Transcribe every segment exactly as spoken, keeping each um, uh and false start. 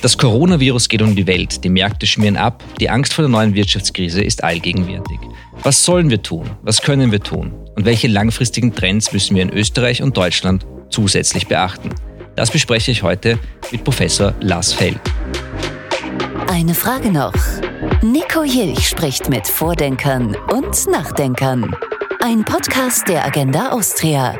Das Coronavirus geht um die Welt, die Märkte schmieren ab, die Angst vor der neuen Wirtschaftskrise ist allgegenwärtig. Was sollen wir tun? Was können wir tun? Und welche langfristigen Trends müssen wir in Österreich und Deutschland zusätzlich beachten? Das bespreche ich heute mit Professor Lars Feld. Eine Frage noch. Nico Jilch spricht mit Vordenkern und Nachdenkern. Ein Podcast der Agenda Austria.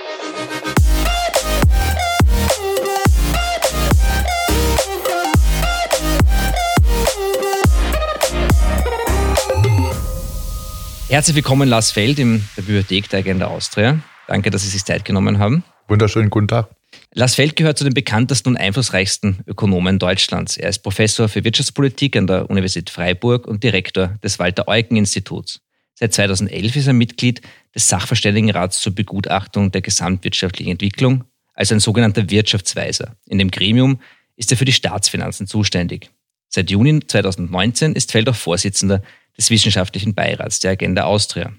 Herzlich willkommen, Lars Feld, in der Bibliothek der Agenda Austria. Danke, dass Sie sich Zeit genommen haben. Wunderschönen guten Tag. Lars Feld gehört zu den bekanntesten und einflussreichsten Ökonomen Deutschlands. Er ist Professor für Wirtschaftspolitik an der Universität Freiburg und Direktor des Walter-Eucken-Instituts. Seit zweitausendelf ist er Mitglied des Sachverständigenrats zur Begutachtung der gesamtwirtschaftlichen Entwicklung, also ein sogenannter Wirtschaftsweiser. In dem Gremium ist er für die Staatsfinanzen zuständig. Seit Juni zweitausendneunzehn ist Feld auch Vorsitzender des Wissenschaftlichen Beirats der Agenda Austria.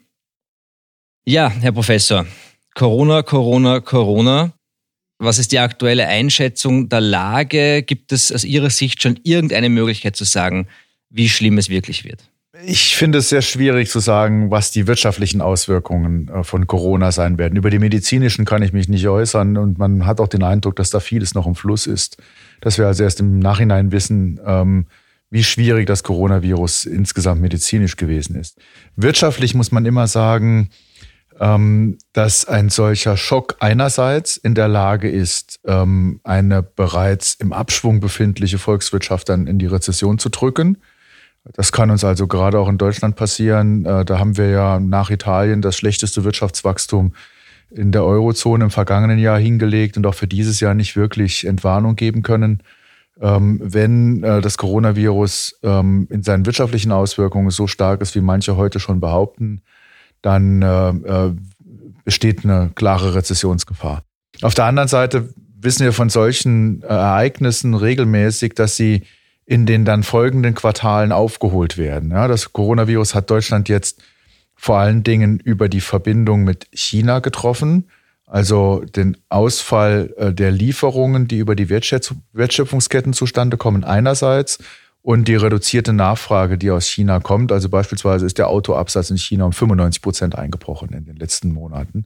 Ja, Herr Professor, Corona, Corona, Corona. Was ist die aktuelle Einschätzung der Lage? Gibt es aus Ihrer Sicht schon irgendeine Möglichkeit zu sagen, wie schlimm es wirklich wird? Ich finde es sehr schwierig zu sagen, was die wirtschaftlichen Auswirkungen von Corona sein werden. Über die medizinischen kann ich mich nicht äußern und man hat auch den Eindruck, dass da vieles noch im Fluss ist. Dass wir also erst im Nachhinein wissen, ähm, wie schwierig das Coronavirus insgesamt medizinisch gewesen ist. Wirtschaftlich muss man immer sagen, ähm, dass ein solcher Schock einerseits in der Lage ist, ähm, eine bereits im Abschwung befindliche Volkswirtschaft dann in die Rezession zu drücken. Das kann uns also gerade auch in Deutschland passieren. Äh, da haben wir ja nach Italien das schlechteste Wirtschaftswachstum in der Eurozone im vergangenen Jahr hingelegt und auch für dieses Jahr nicht wirklich Entwarnung geben können. Ähm, wenn äh, das Coronavirus ähm, in seinen wirtschaftlichen Auswirkungen so stark ist, wie manche heute schon behaupten, dann äh, äh, besteht eine klare Rezessionsgefahr. Auf der anderen Seite wissen wir von solchen äh, Ereignissen regelmäßig, dass sie in den dann folgenden Quartalen aufgeholt werden. Ja, das Coronavirus hat Deutschland jetzt vor allen Dingen über die Verbindung mit China getroffen. Also den Ausfall der Lieferungen, die über die Wertschöpfungsketten zustande kommen einerseits und die reduzierte Nachfrage, die aus China kommt. Also beispielsweise ist der Autoabsatz in China um fünfundneunzig Prozent eingebrochen in den letzten Monaten.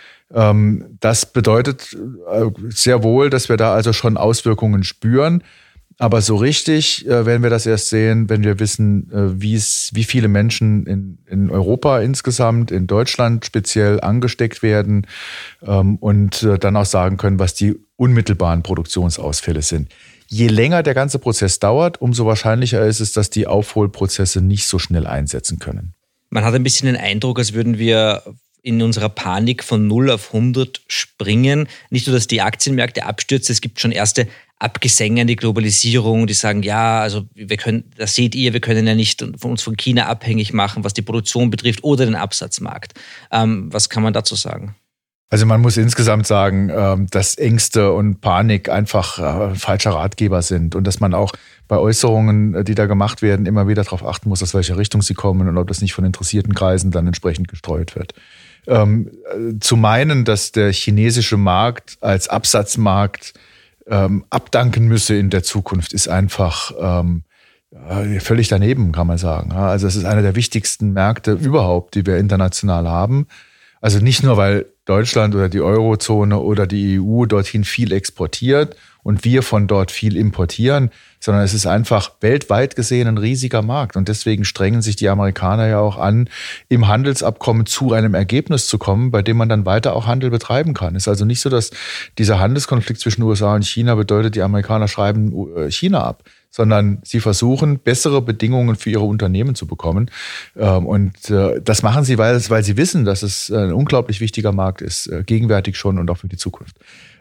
Das bedeutet sehr wohl, dass wir da also schon Auswirkungen spüren. Aber so richtig äh, werden wir das erst sehen, wenn wir wissen, äh, wie es, wie viele Menschen in, in Europa insgesamt, in Deutschland speziell angesteckt werden ähm, und äh, dann auch sagen können, was die unmittelbaren Produktionsausfälle sind. Je länger der ganze Prozess dauert, umso wahrscheinlicher ist es, dass die Aufholprozesse nicht so schnell einsetzen können. Man hat ein bisschen den Eindruck, als würden wir in unserer Panik von null auf hundert springen. Nicht nur, dass die Aktienmärkte abstürzen, es gibt schon erste Abgesänge an die Globalisierung, die sagen, ja, also wir können, das seht ihr, wir können ja nicht von uns von China abhängig machen, was die Produktion betrifft oder den Absatzmarkt. Ähm, was kann man dazu sagen? Also man muss insgesamt sagen, dass Ängste und Panik einfach falscher Ratgeber sind und dass man auch bei Äußerungen, die da gemacht werden, immer wieder darauf achten muss, aus welcher Richtung sie kommen und ob das nicht von interessierten Kreisen dann entsprechend gestreut wird. Ähm, zu meinen, dass der chinesische Markt als Absatzmarkt ähm, abdanken müsse in der Zukunft, ist einfach ähm, völlig daneben, kann man sagen. Also es ist einer der wichtigsten Märkte überhaupt, die wir international haben. Also nicht nur, weil Deutschland oder die Eurozone oder die E U dorthin viel exportiert und wir von dort viel importieren, sondern es ist einfach weltweit gesehen ein riesiger Markt. Und deswegen strengen sich die Amerikaner ja auch an, im Handelsabkommen zu einem Ergebnis zu kommen, bei dem man dann weiter auch Handel betreiben kann. Es ist also nicht so, dass dieser Handelskonflikt zwischen U S A und China bedeutet, die Amerikaner schreiben China ab, sondern sie versuchen, bessere Bedingungen für ihre Unternehmen zu bekommen. Und das machen sie, weil, weil sie wissen, dass es ein unglaublich wichtiger Markt ist, gegenwärtig schon und auch für die Zukunft.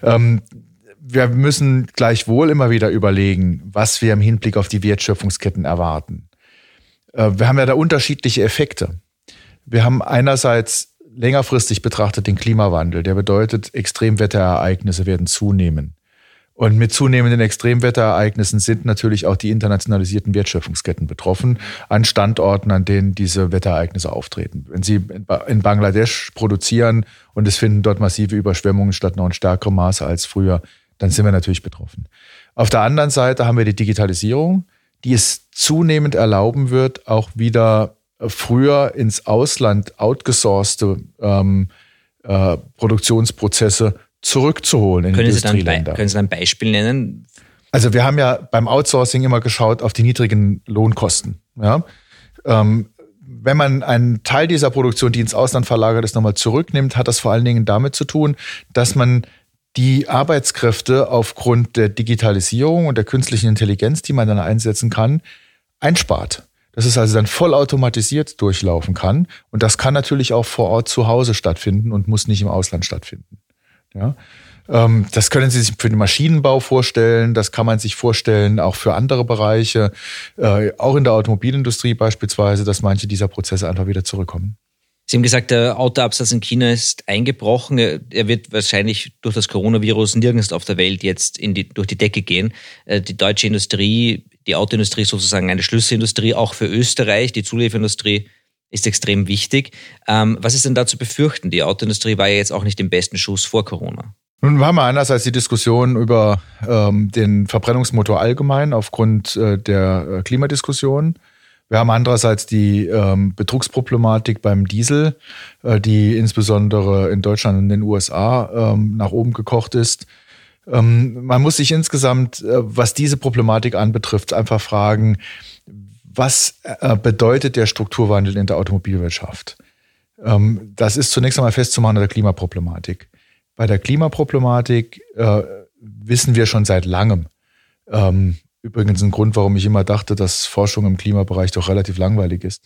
Wir müssen gleichwohl immer wieder überlegen, was wir im Hinblick auf die Wertschöpfungsketten erwarten. Wir haben ja da unterschiedliche Effekte. Wir haben einerseits längerfristig betrachtet den Klimawandel, der bedeutet, Extremwetterereignisse werden zunehmen. Und mit zunehmenden Extremwetterereignissen sind natürlich auch die internationalisierten Wertschöpfungsketten betroffen, an Standorten, an denen diese Wetterereignisse auftreten. Wenn Sie in Bangladesch produzieren und es finden dort massive Überschwemmungen statt noch in stärkerem Maße als früher, dann sind wir natürlich betroffen. Auf der anderen Seite haben wir die Digitalisierung, die es zunehmend erlauben wird, auch wieder früher ins Ausland outgesourcete ähm, äh, Produktionsprozesse zurückzuholen in können Sie dann Industrieländer. Be- können Sie ein Beispiel nennen? Also wir haben ja beim Outsourcing immer geschaut auf die niedrigen Lohnkosten. Ja? Ähm, wenn man einen Teil dieser Produktion, die ins Ausland verlagert ist, nochmal zurücknimmt, hat das vor allen Dingen damit zu tun, dass man die Arbeitskräfte aufgrund der Digitalisierung und der künstlichen Intelligenz, die man dann einsetzen kann, einspart. Dass es also dann vollautomatisiert durchlaufen kann. Und das kann natürlich auch vor Ort zu Hause stattfinden und muss nicht im Ausland stattfinden. Ja? Ähm, das können Sie sich für den Maschinenbau vorstellen, das kann man sich vorstellen auch für andere Bereiche, äh, auch in der Automobilindustrie beispielsweise, dass manche dieser Prozesse einfach wieder zurückkommen. Sie haben gesagt, der Autoabsatz in China ist eingebrochen. Er wird wahrscheinlich durch das Coronavirus nirgends auf der Welt jetzt in die, durch die Decke gehen. Die deutsche Industrie, die Autoindustrie ist sozusagen eine Schlüsselindustrie, auch für Österreich. Die Zulieferindustrie ist extrem wichtig. Was ist denn da zu befürchten? Die Autoindustrie war ja jetzt auch nicht im besten Schuss vor Corona. Nun haben wir einerseits die Diskussion über ähm, den Verbrennungsmotor allgemein aufgrund äh, der Klimadiskussion. Wir haben andererseits die ähm, Betrugsproblematik beim Diesel, äh, die insbesondere in Deutschland und in den U S A ähm, nach oben gekocht ist. Ähm, man muss sich insgesamt, äh, was diese Problematik anbetrifft, einfach fragen, was äh, bedeutet der Strukturwandel in der Automobilwirtschaft? Ähm, das ist zunächst einmal festzumachen an der Klimaproblematik. Bei der Klimaproblematik äh, wissen wir schon seit langem, ähm, übrigens ein Grund, warum ich immer dachte, dass Forschung im Klimabereich doch relativ langweilig ist.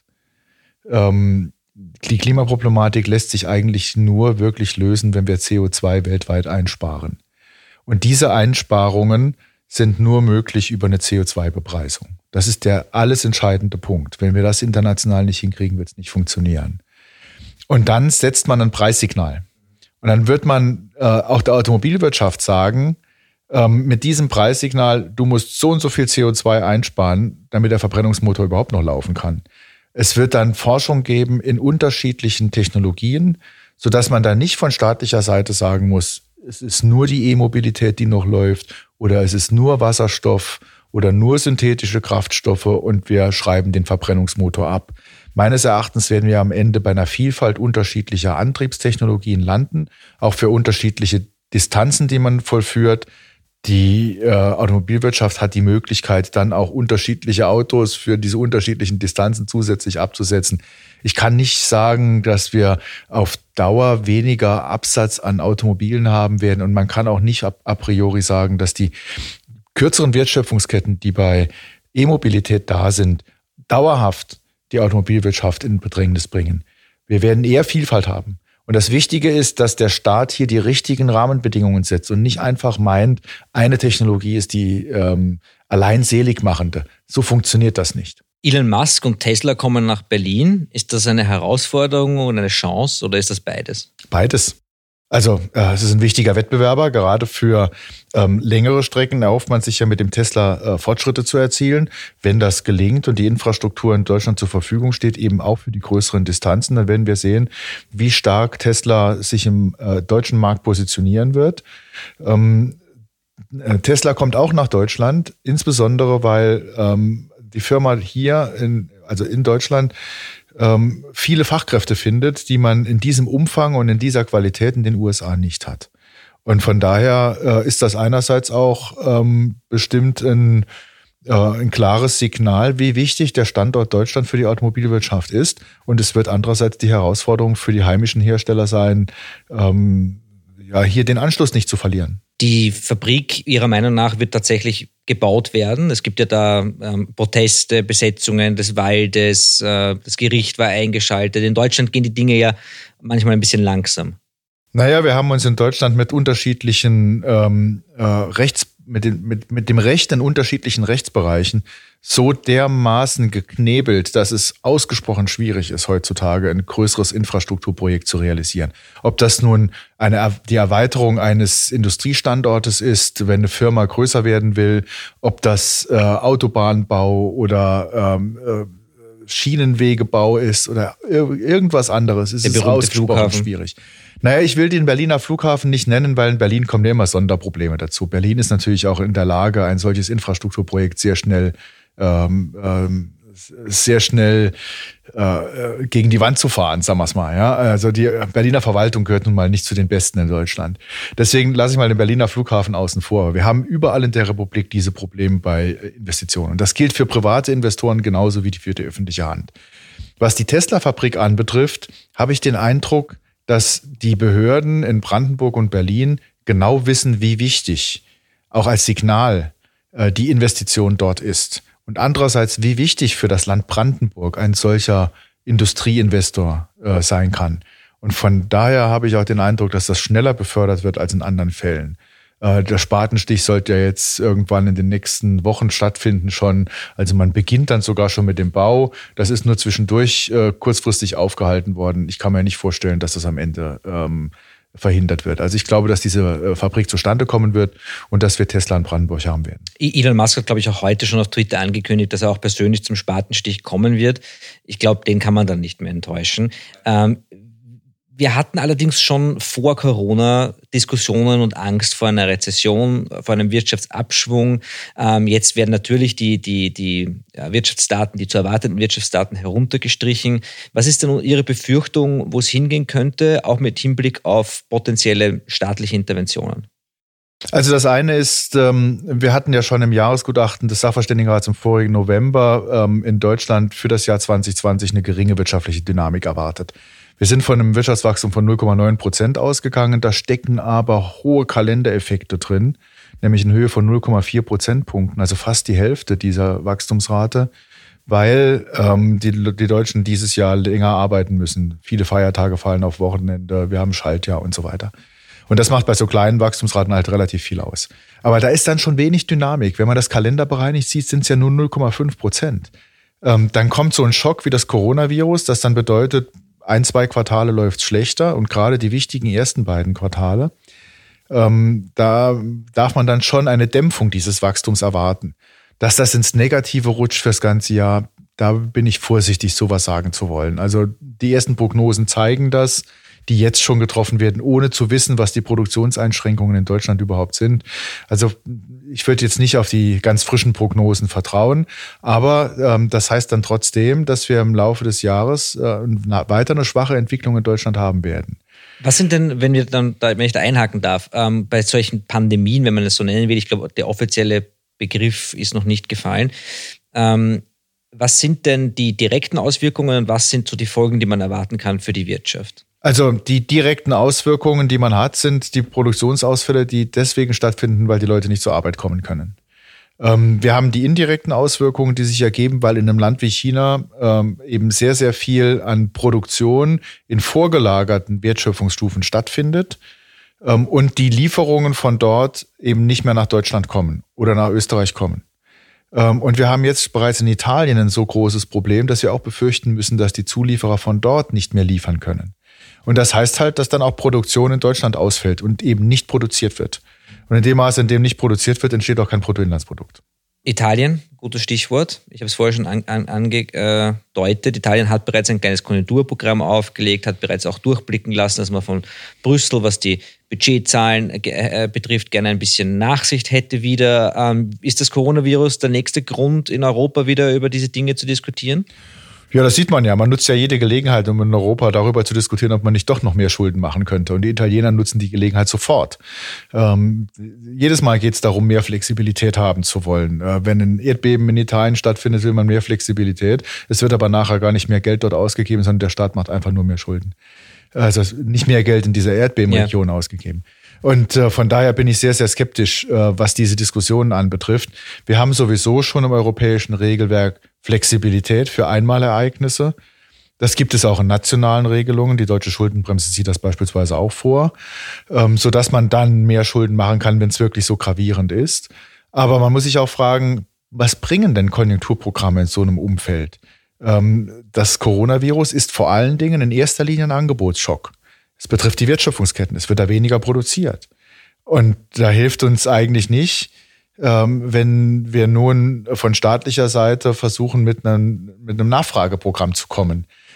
Ähm, die Klimaproblematik lässt sich eigentlich nur wirklich lösen, wenn wir C O zwei weltweit einsparen. Und diese Einsparungen sind nur möglich über eine C O zwei Bepreisung. Das ist der alles entscheidende Punkt. Wenn wir das international nicht hinkriegen, wird es nicht funktionieren. Und dann setzt man ein Preissignal. Und dann wird man äh, auch der Automobilwirtschaft sagen, ähm, mit diesem Preissignal, du musst so und so viel C O zwei einsparen, damit der Verbrennungsmotor überhaupt noch laufen kann. Es wird dann Forschung geben in unterschiedlichen Technologien, sodass man da nicht von staatlicher Seite sagen muss, es ist nur die E-Mobilität, die noch läuft, oder es ist nur Wasserstoff oder nur synthetische Kraftstoffe und wir schreiben den Verbrennungsmotor ab. Meines Erachtens werden wir am Ende bei einer Vielfalt unterschiedlicher Antriebstechnologien landen, auch für unterschiedliche Distanzen, die man vollführt. Die äh, Automobilwirtschaft hat die Möglichkeit, dann auch unterschiedliche Autos für diese unterschiedlichen Distanzen zusätzlich abzusetzen. Ich kann nicht sagen, dass wir auf Dauer weniger Absatz an Automobilen haben werden. Und man kann auch nicht a, a priori sagen, dass die kürzeren Wertschöpfungsketten, die bei E-Mobilität da sind, dauerhaft die Automobilwirtschaft in Bedrängnis bringen. Wir werden eher Vielfalt haben. Und das Wichtige ist, dass der Staat hier die richtigen Rahmenbedingungen setzt und nicht einfach meint, eine Technologie ist die ähm, allein seligmachende. So funktioniert das nicht. Elon Musk und Tesla kommen nach Berlin. Ist das eine Herausforderung und eine Chance oder ist das beides? Beides. Also äh, es ist ein wichtiger Wettbewerber, gerade für ähm, längere Strecken erhofft man sich ja mit dem Tesla äh, Fortschritte zu erzielen. Wenn das gelingt und die Infrastruktur in Deutschland zur Verfügung steht, eben auch für die größeren Distanzen, dann werden wir sehen, wie stark Tesla sich im äh, deutschen Markt positionieren wird. Ähm, äh, Tesla kommt auch nach Deutschland, insbesondere weil ähm, die Firma hier, in, also in Deutschland, ähm, viele Fachkräfte findet, die man in diesem Umfang und in dieser Qualität in den U S A nicht hat. Und von daher äh, ist das einerseits auch ähm, bestimmt ein, äh, ein klares Signal, wie wichtig der Standort Deutschland für die Automobilwirtschaft ist. Und es wird andererseits die Herausforderung für die heimischen Hersteller sein, ähm, ja, hier den Anschluss nicht zu verlieren. Die Fabrik Ihrer Meinung nach wird tatsächlich gebaut werden. Es gibt ja da ähm, Proteste, Besetzungen des Waldes, äh, das Gericht war eingeschaltet. In Deutschland gehen die Dinge ja manchmal ein bisschen langsam. Naja, wir haben uns in Deutschland mit unterschiedlichen ähm, äh, Rechts, mit, den, mit, mit dem Recht in unterschiedlichen Rechtsbereichen so dermaßen geknebelt, dass es ausgesprochen schwierig ist, heutzutage ein größeres Infrastrukturprojekt zu realisieren. Ob das nun eine, die Erweiterung eines Industriestandortes ist, wenn eine Firma größer werden will, ob das äh, Autobahnbau oder ähm, äh, Schienenwegebau ist oder irgendwas anderes, es ist ausgesprochen schwierig. Naja, ich will den Berliner Flughafen nicht nennen, weil in Berlin kommen ja immer Sonderprobleme dazu. Berlin ist natürlich auch in der Lage, ein solches Infrastrukturprojekt sehr schnell ähm, ähm, sehr schnell äh, gegen die Wand zu fahren, sagen wir es mal. Ja? Also die Berliner Verwaltung gehört nun mal nicht zu den Besten in Deutschland. Deswegen lasse ich mal den Berliner Flughafen außen vor. Wir haben überall in der Republik diese Probleme bei Investitionen. Und das gilt für private Investoren genauso wie für die öffentliche Hand. Was die Tesla-Fabrik anbetrifft, habe ich den Eindruck, dass die Behörden in Brandenburg und Berlin genau wissen, wie wichtig, auch als Signal, äh, die Investition dort ist. Und andererseits, wie wichtig für das Land Brandenburg ein solcher Industrieinvestor äh, sein kann. Und von daher habe ich auch den Eindruck, dass das schneller befördert wird als in anderen Fällen. Äh, der Spatenstich sollte ja jetzt irgendwann in den nächsten Wochen stattfinden schon. Also man beginnt dann sogar schon mit dem Bau. Das ist nur zwischendurch äh, kurzfristig aufgehalten worden. Ich kann mir nicht vorstellen, dass das am Ende ähm, verhindert wird. Also ich glaube, dass diese Fabrik zustande kommen wird und dass wir Tesla in Brandenburg haben werden. Elon Musk hat, glaube ich, auch heute schon auf Twitter angekündigt, dass er auch persönlich zum Spatenstich kommen wird. Ich glaube, den kann man dann nicht mehr enttäuschen. Ähm, wir hatten allerdings schon vor Corona Diskussionen und Angst vor einer Rezession, vor einem Wirtschaftsabschwung. Ähm, jetzt werden natürlich die, die, die ja, Wirtschaftsdaten, die zu erwartenden Wirtschaftsdaten heruntergestrichen. Was ist denn Ihre Befürchtung, wo es hingehen könnte, auch mit Hinblick auf potenzielle staatliche Interventionen? Also das eine ist, wir hatten ja schon im Jahresgutachten des Sachverständigenrats im vorigen November in Deutschland für das Jahr zwanzig zwanzig eine geringe wirtschaftliche Dynamik erwartet. Wir sind von einem Wirtschaftswachstum von null Komma neun Prozent ausgegangen, da stecken aber hohe Kalendereffekte drin, nämlich in Höhe von null Komma vier Prozentpunkten, also fast die Hälfte dieser Wachstumsrate, weil ähm, die, die Deutschen dieses Jahr länger arbeiten müssen. Viele Feiertage fallen auf Wochenende, wir haben Schaltjahr und so weiter. Und das macht bei so kleinen Wachstumsraten halt relativ viel aus. Aber da ist dann schon wenig Dynamik. Wenn man das kalenderbereinigt sieht, sind es ja nur null Komma fünf Prozent. Ähm, dann kommt so ein Schock wie das Coronavirus, das dann bedeutet, ein, zwei Quartale läuft es schlechter und gerade die wichtigen ersten beiden Quartale, ähm, da darf man dann schon eine Dämpfung dieses Wachstums erwarten. Dass das ins Negative rutscht fürs ganze Jahr, da bin ich vorsichtig, sowas sagen zu wollen. Also die ersten Prognosen zeigen das, die jetzt schon getroffen werden, ohne zu wissen, was die Produktionseinschränkungen in Deutschland überhaupt sind. Also ich würde jetzt nicht auf die ganz frischen Prognosen vertrauen, aber ähm, das heißt dann trotzdem, dass wir im Laufe des Jahres äh, weiter eine schwache Entwicklung in Deutschland haben werden. Was sind denn, wenn wir dann, wenn ich da einhaken darf, ähm, bei solchen Pandemien, wenn man es so nennen will, ich glaube, der offizielle Begriff ist noch nicht gefallen, ähm, was sind denn die direkten Auswirkungen und was sind so die Folgen, die man erwarten kann für die Wirtschaft? Also die direkten Auswirkungen, die man hat, sind die Produktionsausfälle, die deswegen stattfinden, weil die Leute nicht zur Arbeit kommen können. Ähm, wir haben die indirekten Auswirkungen, die sich ergeben, weil in einem Land wie China ähm, eben sehr, sehr viel an Produktion in vorgelagerten Wertschöpfungsstufen stattfindet ähm, und die Lieferungen von dort eben nicht mehr nach Deutschland kommen oder nach Österreich kommen. Ähm, und wir haben jetzt bereits in Italien ein so großes Problem, dass wir auch befürchten müssen, dass die Zulieferer von dort nicht mehr liefern können. Und das heißt halt, dass dann auch Produktion in Deutschland ausfällt und eben nicht produziert wird. Und in dem Maße, in dem nicht produziert wird, entsteht auch kein Bruttoinlandsprodukt. Italien, gutes Stichwort. Ich habe es vorher schon an, an, angedeutet. Italien hat bereits ein kleines Konjunkturprogramm aufgelegt, hat bereits auch durchblicken lassen, dass man von Brüssel, was die Budgetzahlen äh, betrifft, gerne ein bisschen Nachsicht hätte wieder. Ähm, ist das Coronavirus der nächste Grund, in Europa wieder über diese Dinge zu diskutieren? Ja, das sieht man ja. Man nutzt ja jede Gelegenheit, um in Europa darüber zu diskutieren, ob man nicht doch noch mehr Schulden machen könnte. Und die Italiener nutzen die Gelegenheit sofort. Ähm, jedes Mal geht es darum, mehr Flexibilität haben zu wollen. Äh, wenn ein Erdbeben in Italien stattfindet, will man mehr Flexibilität. Es wird aber nachher gar nicht mehr Geld dort ausgegeben, sondern der Staat macht einfach nur mehr Schulden. Also nicht mehr Geld in dieser Erdbebenregion ja. ausgegeben. Und äh, von daher bin ich sehr, sehr skeptisch, äh, was diese Diskussionen anbetrifft. Wir haben sowieso schon im europäischen Regelwerk Flexibilität für Einmalereignisse. Das gibt es auch in nationalen Regelungen. Die deutsche Schuldenbremse sieht das beispielsweise auch vor, ähm, sodass man dann mehr Schulden machen kann, wenn es wirklich so gravierend ist. Aber man muss sich auch fragen, was bringen denn Konjunkturprogramme in so einem Umfeld? Ähm, das Coronavirus ist vor allen Dingen in erster Linie ein Angebotsschock. Es betrifft die Wertschöpfungsketten. Es wird da weniger produziert. Und da hilft uns eigentlich nicht, ähm, wenn wir nun von staatlicher Seite versuchen, mit einem, mit einem Nachfrageprogramm zu kommen.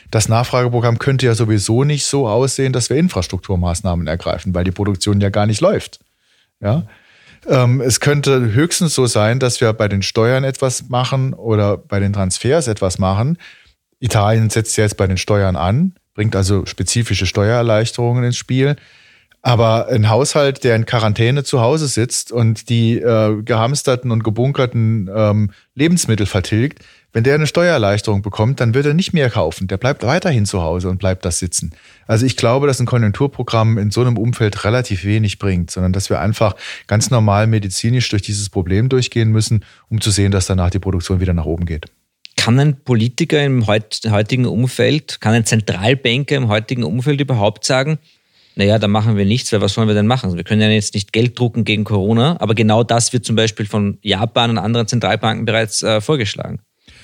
das Nachfrageprogramm könnte ja sowieso nicht so aussehen, dass wir Infrastrukturmaßnahmen ergreifen, weil die Produktion ja gar nicht läuft. Ja? Ähm, es könnte höchstens so sein, dass wir bei den Steuern etwas machen oder bei den Transfers etwas machen. Italien setzt ja jetzt bei den Steuern an, bringt also spezifische Steuererleichterungen ins Spiel. Aber ein Haushalt, der in Quarantäne zu Hause sitzt und die äh, gehamsterten und gebunkerten ähm, Lebensmittel vertilgt, wenn der eine Steuererleichterung bekommt, dann wird er nicht mehr kaufen. Der bleibt weiterhin zu Hause und bleibt das sitzen. Also ich glaube, dass ein Konjunkturprogramm in so einem Umfeld relativ wenig bringt, sondern dass wir einfach ganz normal medizinisch durch dieses Problem durchgehen müssen, um zu sehen, dass danach die Produktion wieder nach oben geht. Kann ein Politiker im heutigen Umfeld, kann ein Zentralbanker im heutigen Umfeld überhaupt sagen, naja, da machen wir nichts, weil was sollen wir denn machen? Wir können ja jetzt nicht Geld drucken gegen Corona, aber genau das wird zum Beispiel von Japan und anderen Zentralbanken bereits äh, vorgeschlagen.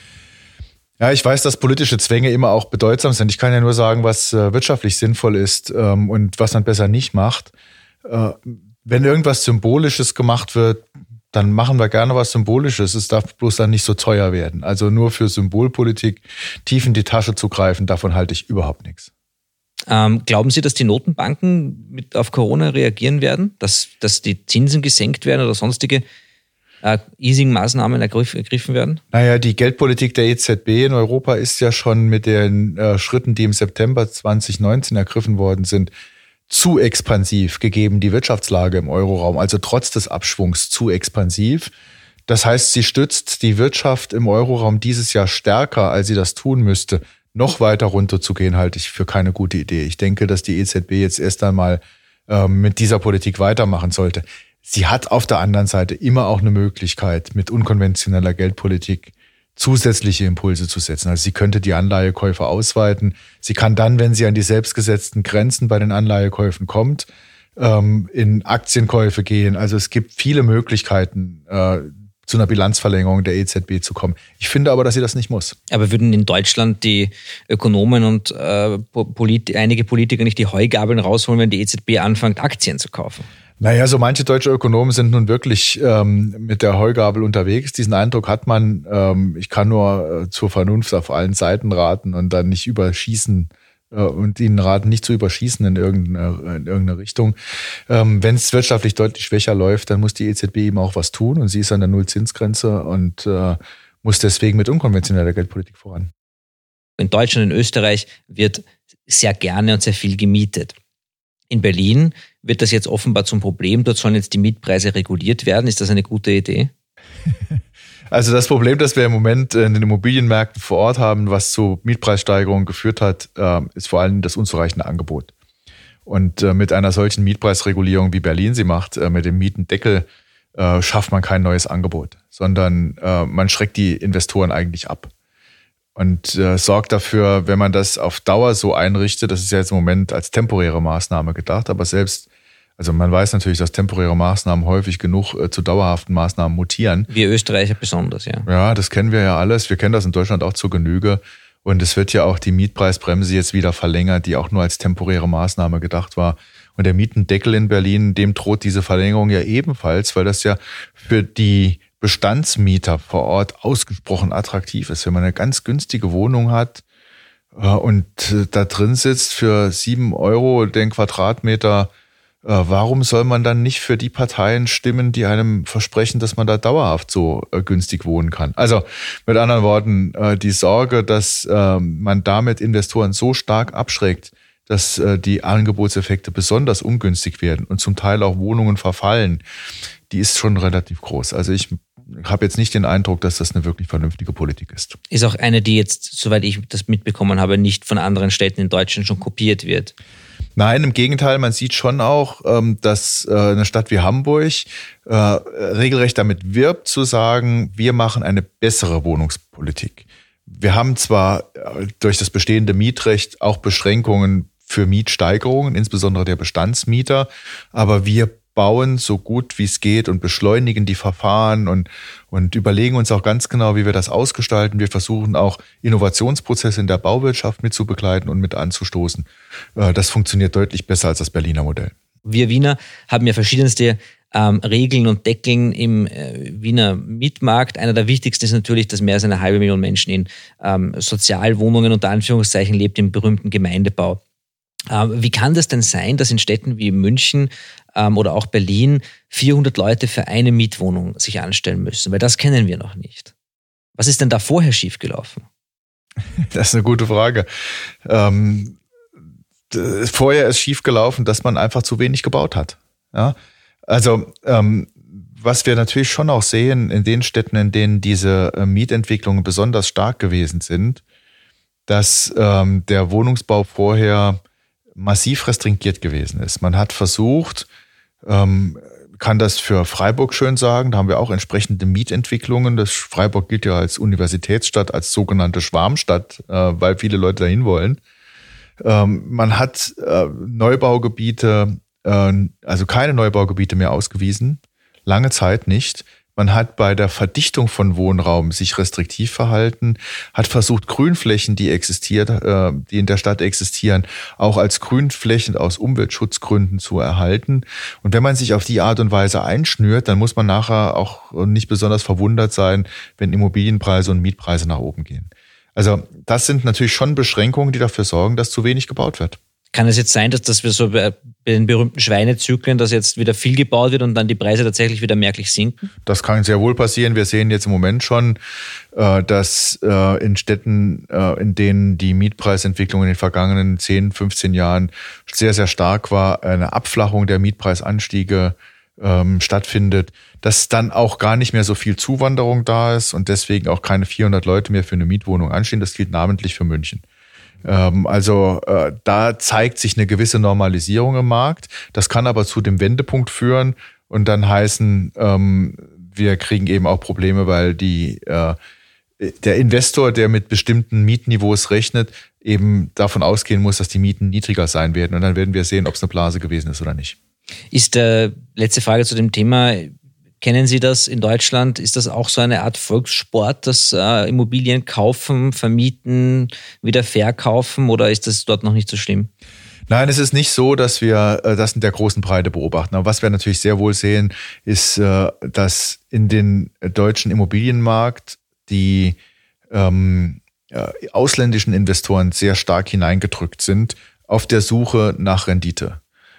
Ja, ich weiß, dass politische Zwänge immer auch bedeutsam sind. Ich kann ja nur sagen, was äh, wirtschaftlich sinnvoll ist ähm, und was man besser nicht macht. Äh, wenn irgendwas Symbolisches gemacht wird, dann machen wir gerne was Symbolisches. Es darf bloß dann nicht so teuer werden. Also nur für Symbolpolitik tief in die Tasche zu greifen, davon halte ich überhaupt nichts. Ähm, glauben Sie, dass die Notenbanken mit auf Corona reagieren werden? Dass, dass die Zinsen gesenkt werden oder sonstige äh, Easing-Maßnahmen ergriff, ergriffen werden? Naja, die Geldpolitik der E Z B in Europa ist ja schon mit den äh, Schritten, die im September zwanzig neunzehn ergriffen worden sind, zu expansiv gegeben, die Wirtschaftslage im Euroraum, also trotz des Abschwungs zu expansiv. Das heißt, sie stützt die Wirtschaft im Euroraum dieses Jahr stärker, als sie das tun müsste. Noch weiter runterzugehen, halte ich für keine gute Idee. Ich denke, dass die E Z B jetzt erst einmal äh, mit dieser Politik weitermachen sollte. Sie hat auf der anderen Seite immer auch eine Möglichkeit, mit unkonventioneller Geldpolitik zusätzliche Impulse zu setzen. Also sie könnte die Anleihekäufe ausweiten. Sie kann dann, wenn sie an die selbstgesetzten Grenzen bei den Anleihekäufen kommt, ähm, in Aktienkäufe gehen. Also es gibt viele Möglichkeiten, äh, zu einer Bilanzverlängerung der E Z B zu kommen. Ich finde aber, dass sie das nicht muss. Aber würden in Deutschland die Ökonomen und äh, Polit- einige Politiker nicht die Heugabeln rausholen, wenn die E Z B anfängt, Aktien zu kaufen? Naja, so manche deutsche Ökonomen sind nun wirklich ähm, mit der Heugabel unterwegs. Diesen Eindruck hat man. Ähm, ich kann nur äh, zur Vernunft auf allen Seiten raten und dann nicht überschießen äh, und ihnen raten, nicht zu überschießen in irgendeine, in irgendeine Richtung. Ähm, wenn es wirtschaftlich deutlich schwächer läuft, dann muss die E Z B eben auch was tun und sie ist an der Nullzinsgrenze und äh, muss deswegen mit unkonventioneller Geldpolitik voran. In Deutschland und in Österreich wird sehr gerne und sehr viel gemietet. In Berlin wird das jetzt offenbar zum Problem. Dort sollen jetzt die Mietpreise reguliert werden. Ist das eine gute Idee? Also das Problem, das wir im Moment in den Immobilienmärkten vor Ort haben, was zu Mietpreissteigerungen geführt hat, ist vor allem das unzureichende Angebot. Und mit einer solchen Mietpreisregulierung, wie Berlin sie macht, mit dem Mietendeckel, schafft man kein neues Angebot, sondern man schreckt die Investoren eigentlich ab. Und äh, sorgt dafür, wenn man das auf Dauer so einrichtet, das ist ja jetzt im Moment als temporäre Maßnahme gedacht, aber selbst, also man weiß natürlich, dass temporäre Maßnahmen häufig genug äh, zu dauerhaften Maßnahmen mutieren. Wir Österreicher besonders, ja. Ja, das kennen wir ja alles. Wir kennen das in Deutschland auch zur Genüge. Und es wird ja auch die Mietpreisbremse jetzt wieder verlängert, die auch nur als temporäre Maßnahme gedacht war. Und der Mietendeckel in Berlin, dem droht diese Verlängerung ja ebenfalls, weil das ja für die Bestandsmieter vor Ort ausgesprochen attraktiv ist. Wenn man eine ganz günstige Wohnung hat und da drin sitzt für sieben Euro den Quadratmeter, warum soll man dann nicht für die Parteien stimmen, die einem versprechen, dass man da dauerhaft so günstig wohnen kann? Also mit anderen Worten, die Sorge, dass man damit Investoren so stark abschreckt, dass die Angebotseffekte besonders ungünstig werden und zum Teil auch Wohnungen verfallen, die ist schon relativ groß. Also ich habe jetzt nicht den Eindruck, dass das eine wirklich vernünftige Politik ist. Ist auch eine, die jetzt, soweit ich das mitbekommen habe, nicht von anderen Städten in Deutschland schon kopiert wird. Nein, im Gegenteil, man sieht schon auch, dass eine Stadt wie Hamburg regelrecht damit wirbt, zu sagen, wir machen eine bessere Wohnungspolitik. Wir haben zwar durch das bestehende Mietrecht auch Beschränkungen für Mietsteigerungen, insbesondere der Bestandsmieter, aber wir bauen so gut wie es geht und beschleunigen die Verfahren und, und überlegen uns auch ganz genau, wie wir das ausgestalten. Wir versuchen auch Innovationsprozesse in der Bauwirtschaft mit zu begleiten und mit anzustoßen. Das funktioniert deutlich besser als das Berliner Modell. Wir Wiener haben ja verschiedenste ähm, Regeln und Deckeln im äh, Wiener Mietmarkt. Einer der wichtigsten ist natürlich, dass mehr als eine halbe Million Menschen in ähm, Sozialwohnungen unter Anführungszeichen lebt, im berühmten Gemeindebau. Ähm, wie kann das denn sein, dass in Städten wie München ähm, oder auch Berlin vierhundert Leute für eine Mietwohnung sich anstellen müssen? Weil das kennen wir noch nicht. Was ist denn da vorher schiefgelaufen? Das ist eine gute Frage. Ähm, vorher ist schiefgelaufen, dass man einfach zu wenig gebaut hat. Ja? Also ähm, was wir natürlich schon auch sehen in den Städten, in denen diese äh, Mietentwicklungen besonders stark gewesen sind, dass ähm, der Wohnungsbau vorher massiv restringiert gewesen ist. Man hat versucht, ähm, kann das für Freiburg schön sagen, da haben wir auch entsprechende Mietentwicklungen. Das Freiburg gilt ja als Universitätsstadt, als sogenannte Schwarmstadt, äh, weil viele Leute dahin wollen. Ähm, man hat äh, Neubaugebiete, äh, also keine Neubaugebiete mehr ausgewiesen, lange Zeit nicht. Man hat bei der Verdichtung von Wohnraum sich restriktiv verhalten, hat versucht, Grünflächen, die existiert, äh, die in der Stadt existieren, auch als Grünflächen aus Umweltschutzgründen zu erhalten. Und wenn man sich auf die Art und Weise einschnürt, dann muss man nachher auch nicht besonders verwundert sein, wenn Immobilienpreise und Mietpreise nach oben gehen. Also das sind natürlich schon Beschränkungen, die dafür sorgen, dass zu wenig gebaut wird. Kann es jetzt sein, dass, dass wir so bei den berühmten Schweinezyklen, dass jetzt wieder viel gebaut wird und dann die Preise tatsächlich wieder merklich sinken? Das kann sehr wohl passieren. Wir sehen jetzt im Moment schon, dass in Städten, in denen die Mietpreisentwicklung in den vergangenen zehn, fünfzehn Jahren sehr, sehr stark war, eine Abflachung der Mietpreisanstiege stattfindet, dass dann auch gar nicht mehr so viel Zuwanderung da ist und deswegen auch keine vierhundert Leute mehr für eine Mietwohnung anstehen. Das gilt namentlich für München. Also äh, da zeigt sich eine gewisse Normalisierung im Markt. Das kann aber zu dem Wendepunkt führen und dann heißen, ähm, wir kriegen eben auch Probleme, weil die äh, der Investor, der mit bestimmten Mietniveaus rechnet, eben davon ausgehen muss, dass die Mieten niedriger sein werden. Und dann werden wir sehen, ob es eine Blase gewesen ist oder nicht. Ist äh, letzte Frage zu dem Thema. Kennen Sie das in Deutschland? Ist das auch so eine Art Volkssport, das äh, Immobilien kaufen, vermieten, wieder verkaufen oder ist das dort noch nicht so schlimm? Nein, es ist nicht so, dass wir das in der großen Breite beobachten. Aber was wir natürlich sehr wohl sehen, ist, dass in den deutschen Immobilienmarkt die ähm, ausländischen Investoren sehr stark hineingedrückt sind auf der Suche nach Rendite.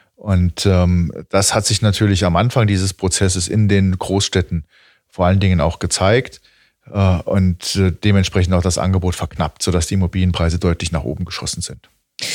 Und ähm, das hat sich natürlich am Anfang dieses Prozesses in den Großstädten vor allen Dingen auch gezeigt äh, und äh, dementsprechend auch das Angebot verknappt, sodass die Immobilienpreise deutlich nach oben geschossen sind.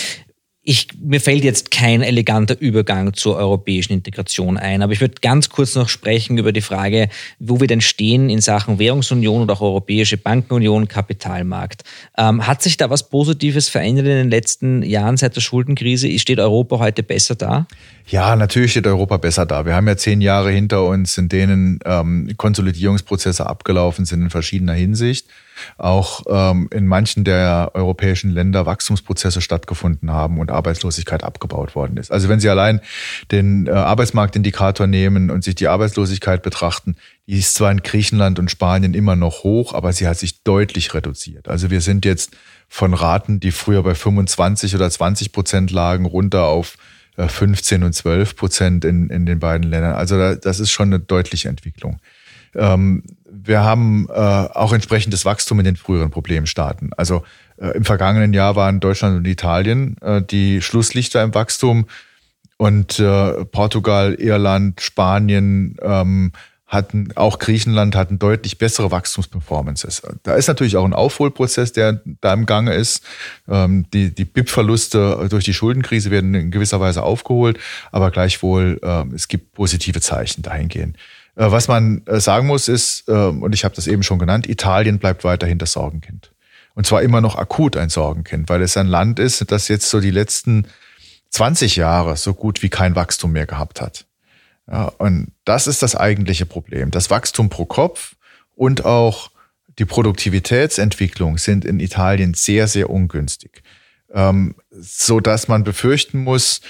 Ich, mir fällt jetzt kein eleganter Übergang zur europäischen Integration ein, aber ich würde ganz kurz noch sprechen über die Frage, wo wir denn stehen in Sachen Währungsunion und auch Europäische Bankenunion, Kapitalmarkt. Ähm, hat sich da was Positives verändert in den letzten Jahren seit der Schuldenkrise? Steht Europa heute besser da? Ja, natürlich steht Europa besser da. Wir haben ja zehn Jahre hinter uns, in denen ähm, Konsolidierungsprozesse abgelaufen sind in verschiedener Hinsicht. Auch ähm, in manchen der europäischen Länder Wachstumsprozesse stattgefunden haben und Arbeitslosigkeit abgebaut worden ist. Also wenn Sie allein den äh, Arbeitsmarktindikator nehmen und sich die Arbeitslosigkeit betrachten, die ist zwar in Griechenland und Spanien immer noch hoch, aber sie hat sich deutlich reduziert. Also wir sind jetzt von Raten, die früher bei fünfundzwanzig oder zwanzig Prozent lagen, runter auf äh, fünfzehn und zwölf Prozent in, in den beiden Ländern. Also da, das ist schon eine deutliche Entwicklung. Ähm, Wir haben äh, auch entsprechendes Wachstum in den früheren Problemstaaten. Also äh, im vergangenen Jahr waren Deutschland und Italien äh, die Schlusslichter im Wachstum und äh, Portugal, Irland, Spanien ähm, hatten, auch Griechenland hatten deutlich bessere Wachstumsperformances. Da ist natürlich auch ein Aufholprozess, der da im Gange ist. Ähm, die, die B I P-Verluste durch die Schuldenkrise werden in gewisser Weise aufgeholt, aber gleichwohl äh, es gibt positive Zeichen dahingehend. Was man sagen muss ist, und ich habe das eben schon genannt, Italien bleibt weiterhin das Sorgenkind. Und zwar immer noch akut ein Sorgenkind, weil es ein Land ist, das jetzt so die letzten zwanzig Jahre so gut wie kein Wachstum mehr gehabt hat. Ja, und das ist das eigentliche Problem. Das Wachstum pro Kopf und auch die Produktivitätsentwicklung sind in Italien sehr, sehr ungünstig. Ähm, so dass man befürchten muss,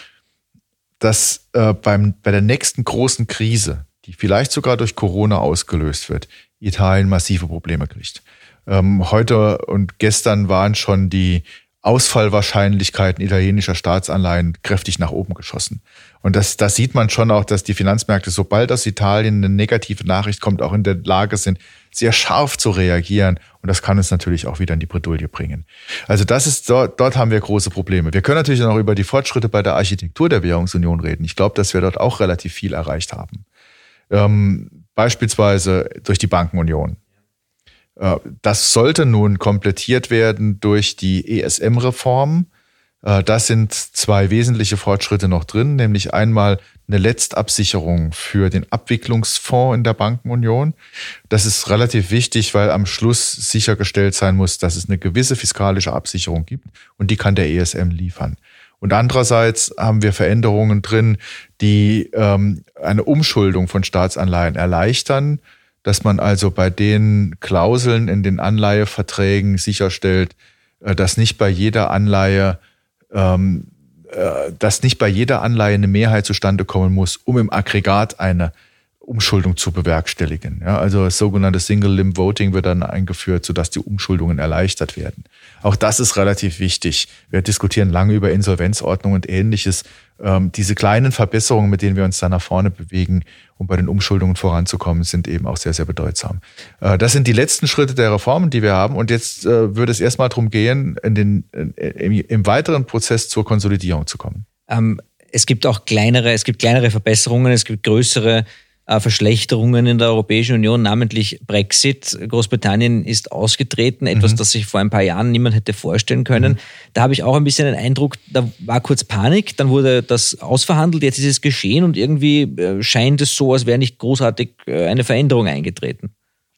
dass äh, beim, bei der nächsten großen Krise, die vielleicht sogar durch Corona ausgelöst wird, Italien massive Probleme kriegt. Ähm, heute und gestern waren schon die Ausfallwahrscheinlichkeiten italienischer Staatsanleihen kräftig nach oben geschossen. Und das, das sieht man schon auch, dass die Finanzmärkte, sobald aus Italien eine negative Nachricht kommt, auch in der Lage sind, sehr scharf zu reagieren. Und das kann uns natürlich auch wieder in die Bredouille bringen. Also das ist dort, dort haben wir große Probleme. Wir können natürlich noch über die Fortschritte bei der Architektur der Währungsunion reden. Ich glaube, dass wir dort auch relativ viel erreicht haben. Ähm, beispielsweise durch die Bankenunion. Das sollte nun komplettiert werden durch die E S M-Reform. Da sind zwei wesentliche Fortschritte noch drin, nämlich einmal eine Letztabsicherung für den Abwicklungsfonds in der Bankenunion. Das ist relativ wichtig, weil am Schluss sichergestellt sein muss, dass es eine gewisse fiskalische Absicherung gibt und die kann der E S M liefern. Und andererseits haben wir Veränderungen drin, die ähm, eine Umschuldung von Staatsanleihen erleichtern, dass man also bei den Klauseln in den Anleiheverträgen sicherstellt, dass nicht bei jeder Anleihe, ähm, dass nicht bei jeder Anleihe eine Mehrheit zustande kommen muss, um im Aggregat eine Umschuldung zu bewerkstelligen. Ja, also das sogenannte Single-Limb-Voting wird dann eingeführt, sodass die Umschuldungen erleichtert werden. Auch das ist relativ wichtig. Wir diskutieren lange über Insolvenzordnung und Ähnliches. Ähm, diese kleinen Verbesserungen, mit denen wir uns da nach vorne bewegen, um bei den Umschuldungen voranzukommen, sind eben auch sehr, sehr bedeutsam. Äh, das sind die letzten Schritte der Reformen, die wir haben. Und jetzt äh, würde es erstmal darum gehen, in den, in, im, im weiteren Prozess zur Konsolidierung zu kommen. Ähm, es gibt auch kleinere, es gibt kleinere Verbesserungen, es gibt größere Verschlechterungen in der Europäischen Union, namentlich Brexit. Großbritannien ist ausgetreten, etwas, mhm. das sich vor ein paar Jahren niemand hätte vorstellen können. Mhm. Da habe ich auch ein bisschen den Eindruck, da war kurz Panik, dann wurde das ausverhandelt, jetzt ist es geschehen und irgendwie scheint es so, als wäre nicht großartig eine Veränderung eingetreten.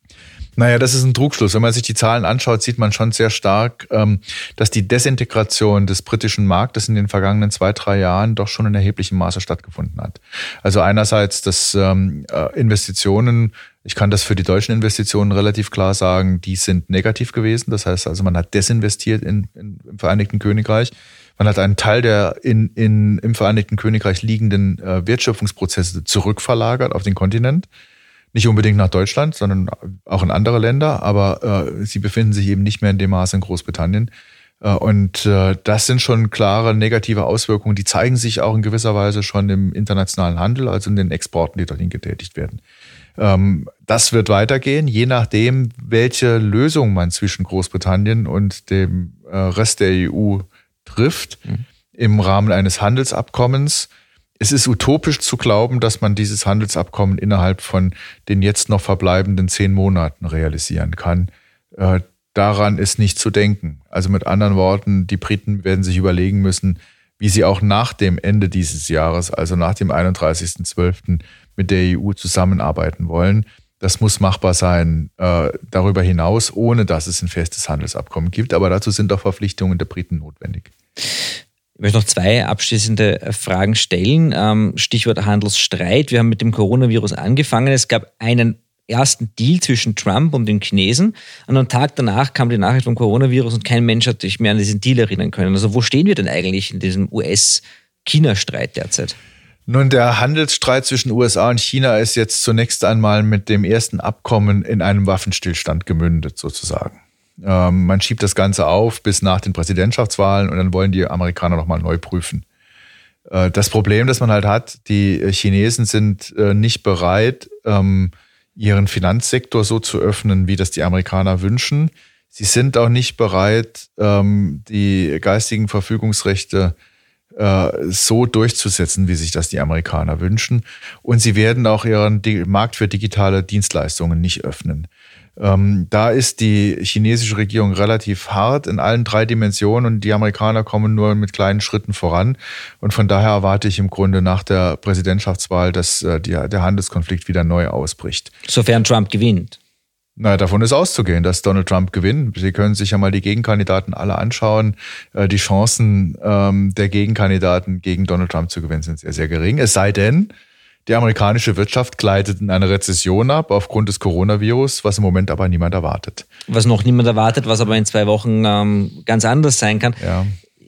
Naja, das ist ein Trugschluss. Wenn man sich die Zahlen anschaut, sieht man schon sehr stark, dass die Desintegration des britischen Marktes in den vergangenen zwei, drei Jahren doch schon in erheblichem Maße stattgefunden hat. Also einerseits, dass Investitionen, ich kann das für die deutschen Investitionen relativ klar sagen, die sind negativ gewesen. Das heißt also, man hat desinvestiert in, in, im Vereinigten Königreich. Man hat einen Teil der in, in, im Vereinigten Königreich liegenden Wertschöpfungsprozesse zurückverlagert auf den Kontinent. Nicht unbedingt nach Deutschland, sondern auch in andere Länder, aber äh, sie befinden sich eben nicht mehr in dem Maße in Großbritannien. Äh, und äh, das sind schon klare negative Auswirkungen, die zeigen sich auch in gewisser Weise schon im internationalen Handel, also in den Exporten, die dorthin getätigt werden. Ähm, das wird weitergehen, je nachdem, welche Lösung man zwischen Großbritannien und dem äh, Rest der E U trifft, mhm. im Rahmen eines Handelsabkommens. Es ist utopisch zu glauben, dass man dieses Handelsabkommen innerhalb von den jetzt noch verbleibenden zehn Monaten realisieren kann. Äh, daran ist nicht zu denken. Also mit anderen Worten, die Briten werden sich überlegen müssen, wie sie auch nach dem Ende dieses Jahres, also nach dem einunddreißigsten zwölften mit der E U zusammenarbeiten wollen. Das muss machbar sein, äh, darüber hinaus, ohne dass es ein festes Handelsabkommen gibt. Aber dazu sind auch Verpflichtungen der Briten notwendig. Ich möchte noch zwei abschließende Fragen stellen. Stichwort Handelsstreit. Wir haben mit dem Coronavirus angefangen. Es gab einen ersten Deal zwischen Trump und den Chinesen. Und am Tag danach kam die Nachricht vom Coronavirus und kein Mensch hat sich mehr an diesen Deal erinnern können. Also wo stehen wir denn eigentlich in diesem U S-China-Streit derzeit? Nun, der Handelsstreit zwischen U S A und China ist jetzt zunächst einmal mit dem ersten Abkommen in einem Waffenstillstand gemündet, sozusagen. Ähm, man schiebt das Ganze auf bis nach den Präsidentschaftswahlen und dann wollen die Amerikaner nochmal neu prüfen. Äh, das Problem, das man halt hat, die Chinesen sind äh, nicht bereit, ähm, ihren Finanzsektor so zu öffnen, wie das die Amerikaner wünschen. Sie sind auch nicht bereit, ähm, die geistigen Verfügungsrechte äh, so durchzusetzen, wie sich das die Amerikaner wünschen. Und sie werden auch ihren Di- Markt für digitale Dienstleistungen nicht öffnen. Ähm, da ist die chinesische Regierung relativ hart in allen drei Dimensionen und die Amerikaner kommen nur mit kleinen Schritten voran. Und von daher erwarte ich im Grunde nach der Präsidentschaftswahl, dass äh, die, der Handelskonflikt wieder neu ausbricht. Sofern Trump gewinnt. Na, davon ist auszugehen, dass Donald Trump gewinnt. Sie können sich ja mal die Gegenkandidaten alle anschauen. Äh, die Chancen ähm, der Gegenkandidaten gegen Donald Trump zu gewinnen sind sehr, sehr gering. Es sei denn, die amerikanische Wirtschaft gleitet in eine Rezession ab aufgrund des Coronavirus, was im Moment aber niemand erwartet. Was noch niemand erwartet, was aber in zwei Wochen ähm, ganz anders sein kann. Ja.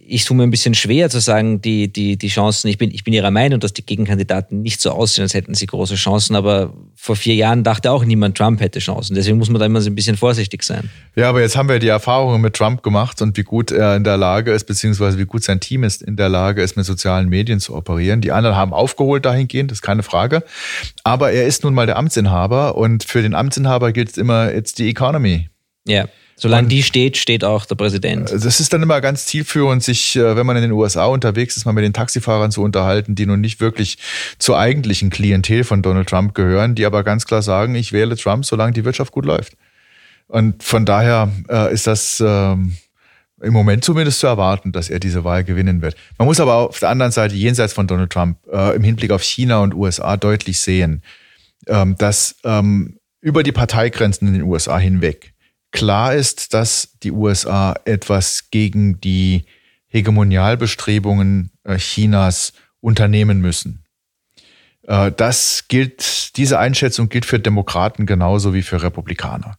ich tue mir ein bisschen schwer zu sagen, die, die, die Chancen, ich bin, ich bin Ihrer Meinung, dass die Gegenkandidaten nicht so aussehen, als hätten sie große Chancen, aber vor vier Jahren dachte auch niemand, Trump hätte Chancen. Deswegen muss man da immer so ein bisschen vorsichtig sein. Ja, aber jetzt haben wir die Erfahrungen mit Trump gemacht und wie gut er in der Lage ist, beziehungsweise wie gut sein Team ist in der Lage ist, mit sozialen Medien zu operieren. Die anderen haben aufgeholt dahingehend, das ist keine Frage. Aber er ist nun mal der Amtsinhaber und für den Amtsinhaber gilt immer jetzt die Economy. Ja. Solange und die steht, steht auch der Präsident. Das ist dann immer ganz zielführend, sich, wenn man in den U S A unterwegs ist, mal mit den Taxifahrern zu unterhalten, die nun nicht wirklich zur eigentlichen Klientel von Donald Trump gehören, die aber ganz klar sagen, ich wähle Trump, solange die Wirtschaft gut läuft. Und von daher äh, ist das ähm, im Moment zumindest zu erwarten, dass er diese Wahl gewinnen wird. Man muss aber auf der anderen Seite jenseits von Donald Trump äh, im Hinblick auf China und U S A deutlich sehen, ähm, dass ähm, über die Parteigrenzen in den U S A hinweg klar ist, dass die U S A etwas gegen die Hegemonialbestrebungen Chinas unternehmen müssen. Das gilt, diese Einschätzung gilt für Demokraten genauso wie für Republikaner.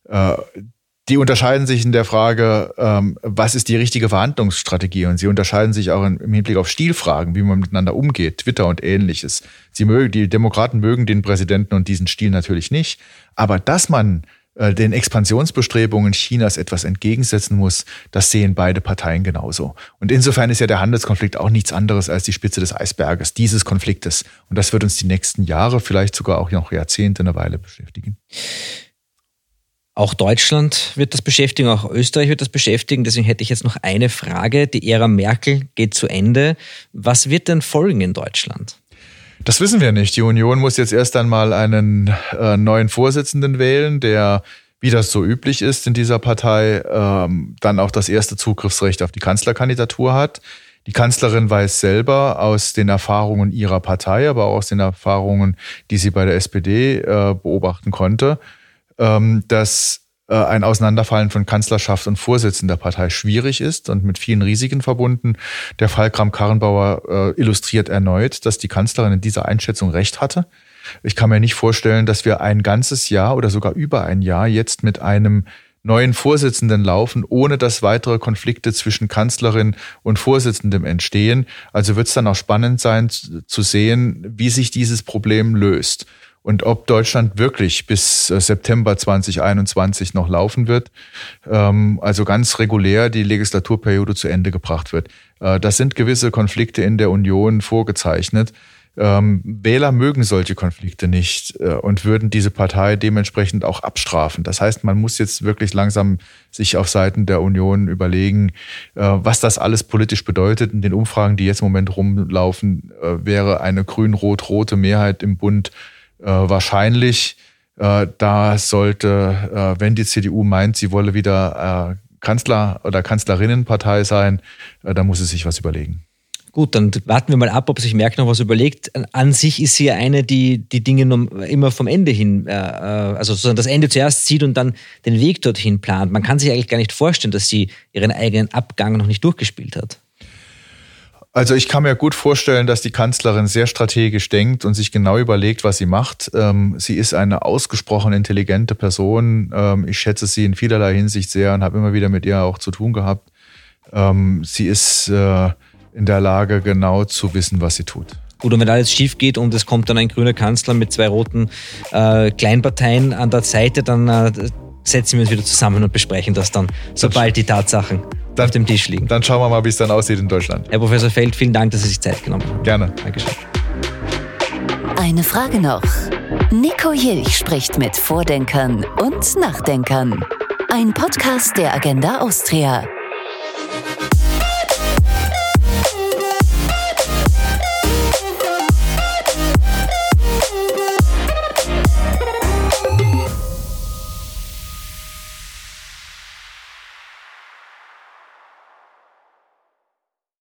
Die unterscheiden sich in der Frage, was ist die richtige Verhandlungsstrategie? Und sie unterscheiden sich auch im Hinblick auf Stilfragen, wie man miteinander umgeht, Twitter und Ähnliches. Sie mögen, die Demokraten mögen den Präsidenten und diesen Stil natürlich nicht. Aber dass man den Expansionsbestrebungen Chinas etwas entgegensetzen muss, das sehen beide Parteien genauso. Und insofern ist ja der Handelskonflikt auch nichts anderes als die Spitze des Eisberges dieses Konfliktes. Und das wird uns die nächsten Jahre, vielleicht sogar auch noch Jahrzehnte eine Weile beschäftigen. Auch Deutschland wird das beschäftigen, auch Österreich wird das beschäftigen. Deswegen hätte ich jetzt noch eine Frage. Die Ära Merkel geht zu Ende. Was wird denn folgen in Deutschland? Das wissen wir nicht. Die Union muss jetzt erst einmal einen äh, neuen Vorsitzenden wählen, der, wie das so üblich ist in dieser Partei, ähm, dann auch das erste Zugriffsrecht auf die Kanzlerkandidatur hat. Die Kanzlerin weiß selber aus den Erfahrungen ihrer Partei, aber auch aus den Erfahrungen, die sie bei der S P D äh, beobachten konnte, ähm, dass ein Auseinanderfallen von Kanzlerschaft und Vorsitz der Partei schwierig ist und mit vielen Risiken verbunden. Der Fall Kramp-Karrenbauer äh, illustriert erneut, dass die Kanzlerin in dieser Einschätzung recht hatte. Ich kann mir nicht vorstellen, dass wir ein ganzes Jahr oder sogar über ein Jahr jetzt mit einem neuen Vorsitzenden laufen, ohne dass weitere Konflikte zwischen Kanzlerin und Vorsitzendem entstehen. Also wird es dann auch spannend sein zu sehen, wie sich dieses Problem löst. Und ob Deutschland wirklich bis September zwanzig einundzwanzig noch laufen wird, also ganz regulär die Legislaturperiode zu Ende gebracht wird. Das sind gewisse Konflikte in der Union vorgezeichnet. Wähler mögen solche Konflikte nicht und würden diese Partei dementsprechend auch abstrafen. Das heißt, man muss jetzt wirklich langsam sich auf Seiten der Union überlegen, was das alles politisch bedeutet. In den Umfragen, die jetzt im Moment rumlaufen, wäre eine grün-rot-rote Mehrheit im Bund Äh, wahrscheinlich. Äh, da sollte, äh, wenn die C D U meint, sie wolle wieder äh, Kanzler- oder Kanzlerinnenpartei sein, äh, dann muss sie sich was überlegen. Gut, dann warten wir mal ab, ob sich Merkel noch was überlegt. An sich ist sie ja eine, die die Dinge immer vom Ende hin, äh, also sozusagen das Ende zuerst sieht und dann den Weg dorthin plant. Man kann sich eigentlich gar nicht vorstellen, dass sie ihren eigenen Abgang noch nicht durchgespielt hat. Also ich kann mir gut vorstellen, dass die Kanzlerin sehr strategisch denkt und sich genau überlegt, was sie macht. Sie ist eine ausgesprochen intelligente Person. Ich schätze sie in vielerlei Hinsicht sehr und habe immer wieder mit ihr auch zu tun gehabt. Sie ist in der Lage, genau zu wissen, was sie tut. Gut, und wenn alles schief geht und es kommt dann ein grüner Kanzler mit zwei roten äh, Kleinparteien an der Seite, dann äh, setzen wir uns wieder zusammen und besprechen das dann, sobald die Tatsachen dann auf dem Tisch liegen. Dann schauen wir mal, wie es dann aussieht in Deutschland. Herr Professor Feld, vielen Dank, dass Sie sich Zeit genommen haben. Gerne. Dankeschön. Eine Frage noch. Nico Jilch spricht mit Vordenkern und Nachdenkern. Ein Podcast der Agenda Austria.